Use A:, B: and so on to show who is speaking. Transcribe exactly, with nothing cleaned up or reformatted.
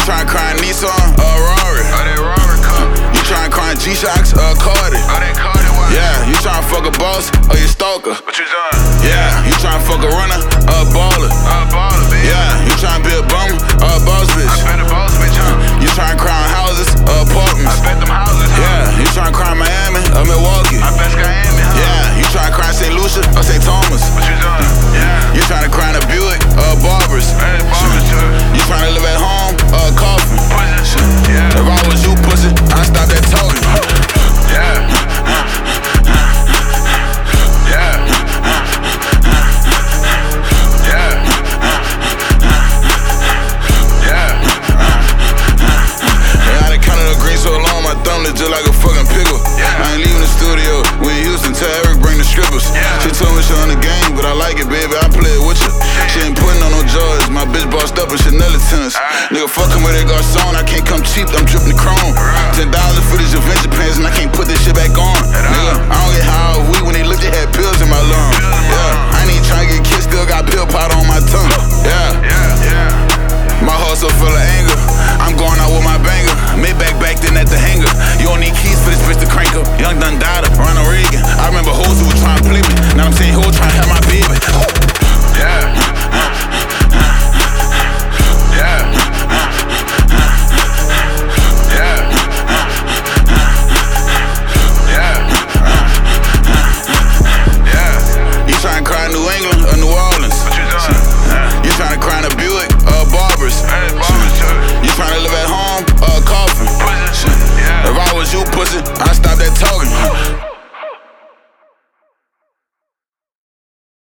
A: tryna cry in Nissan, a uh, Rari.
B: Oh, that Rari come.
A: You tryna cry in G-Shocks, a uh, Cardi.
B: Oh, that Cardi one.
A: Yeah, you tryna fuck a boss or your stalker.
B: What you doing?
A: Yeah, you tryna fuck a runner, a uh, baller.
B: A uh, baller, baby.
A: Yeah, you tryna be a bum, a uh, boss bitch.
B: I bet a boss bitch, huh?
A: You tryna cry in houses, uh, apartments.
B: I bet them houses, huh?
A: Yeah, you tryna cry in Miami, or Milwaukee.
B: I bet Miami, huh?
A: Yeah, you tryna cry in Saint Lucia or Saint Thomas.
B: What you doing? Yeah.
A: You tryna cry in a Buick, uh, Barbers.
B: Hey, Barbers, too.
A: You tryna live at home, uh, coffin.
B: Pussy, yeah.
A: If I was you, pussy, I'd stop that talking.
B: Yeah. Yeah. Yeah. Yeah.
A: Yeah, I done counted up green so long, my thumb is just like a fucking pickle.
B: Yeah.
A: I ain't leaving the studio, we in Houston, tell Eric bring the strippers.
B: Yeah.
A: She told me she on the game, but I like it, baby, I play it with you. She ain't putting on no jaws, my bitch bossed up in Chanel tennis.
B: Right.
A: Nigga fucking with that garçon, I can't come cheap, I'm dripping the chrome.
B: Right.
A: Ten dollars for these Avenger pants and I can't put this shit back on. Nigga, I don't get high off weed when they looked at had pills in my lung. Yeah, I ain't even tryna get kissed, still got pill powder on my tongue. Yeah,
B: Yeah. Yeah.
A: my heart so full of anger, I'm going out with my banger. Maybach back then at the hangar. You don't need keys for this bitch to crank up. Young Dundada, Ronald Reagan. I remember hoes who was trying to play me. Now I'm saying hoes trying to have my baby.
B: Yeah. Yeah. Yeah. Yeah. Yeah.
A: You trying to cry in New England or New Orleans?
B: What you doing?
A: You trying to cry in a Buick or Barbers?
B: Hey, Barbers, too.
A: You trying to live at home or a coffin?
B: Pussy, yeah.
A: If I was you, pussy, I'd